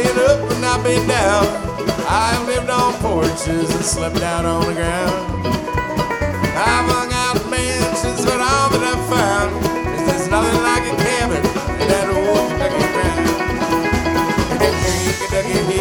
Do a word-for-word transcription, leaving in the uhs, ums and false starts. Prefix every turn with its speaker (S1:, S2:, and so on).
S1: been up and I've been down. I've lived on porches and slept down on the ground. I've hung out in mansions, but all that I've found is there's nothing like a cabin in that old Kentucky ground. Kentucky, Kentucky,